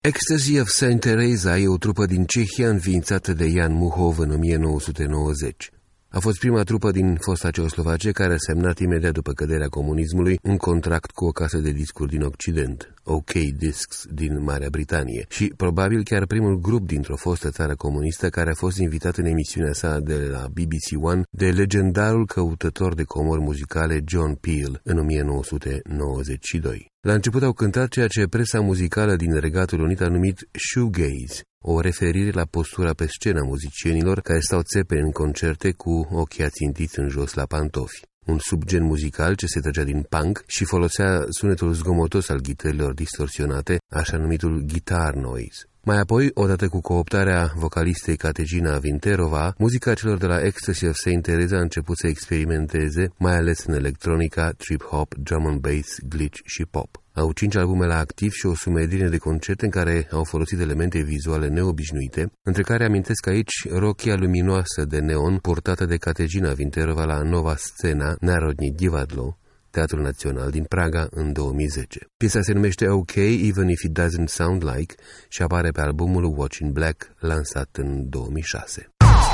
Ecstasy of Saint Teresa e o trupă din Cehia înființată de Jan Muchov în 1990. A fost prima trupă din fosta Ceoslovacie care a semnat imediat după căderea comunismului un contract cu o casă de discuri din Occident, OK Discs din Marea Britanie, și probabil chiar primul grup dintr-o fostă țară comunistă care a fost invitat în emisiunea sa de la BBC One de legendarul căutător de comori muzicale John Peel în 1992. La început au cântat ceea ce presa muzicală din Regatul Unit a numit shoegaze, o referire la postura pe scenă a muzicienilor care stau țepe în concerte cu ochii ațintiți în jos la pantofi. Un subgen muzical ce se trăgea din punk și folosea sunetul zgomotos al ghitărilor distorsionate, așa numitul guitar noise. Mai apoi, odată cu cooptarea vocalistei Kateřina Vinterova, muzica celor de la Ecstasy of Saint Teresa a început să experimenteze, mai ales în electronica, trip-hop, drum and bass, glitch și pop. Au 5 albume la activ și o sumedenie de concerte în care au folosit elemente vizuale neobișnuite, între care amintesc aici rochia luminoasă de neon purtată de Kateřina Vinterova la Nova Scena Narodní Divadlo, Teatrul Național din Praga, în 2010. Piesa se numește OK, Even If It Doesn't Sound Like și apare pe albumul Watch in Black, lansat în 2006.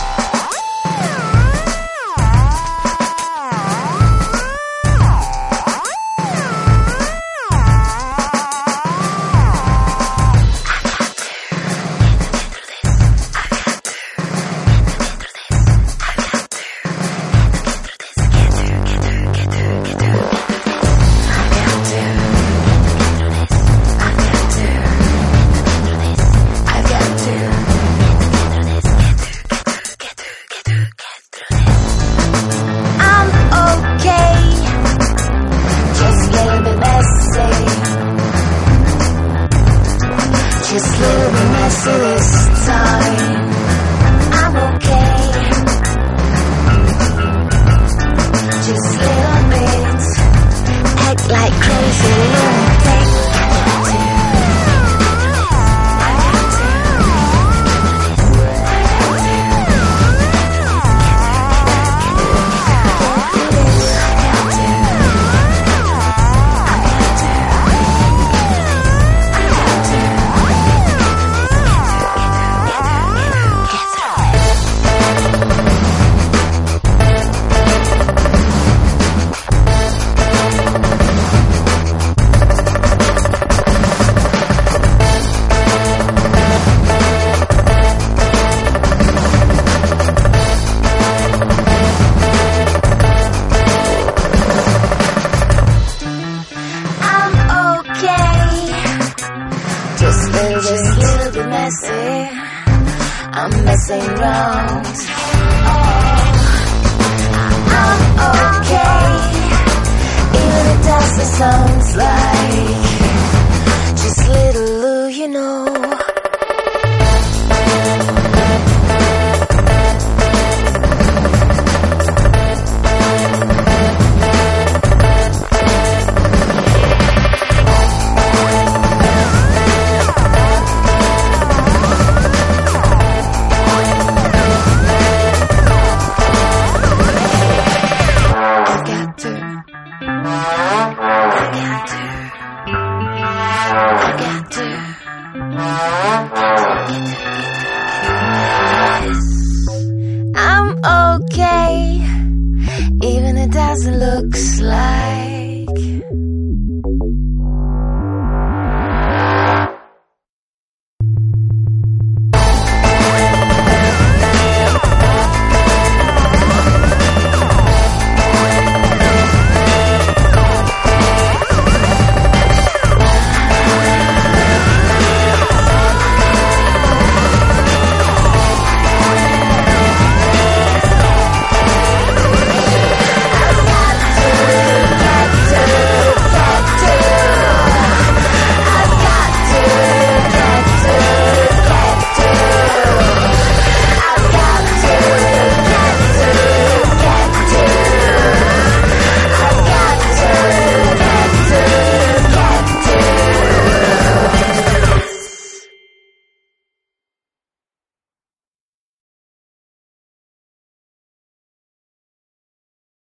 I'm messing around. I'm okay, even if that's what sounds like. Just little, you know. I'm okay, even it doesn't look like.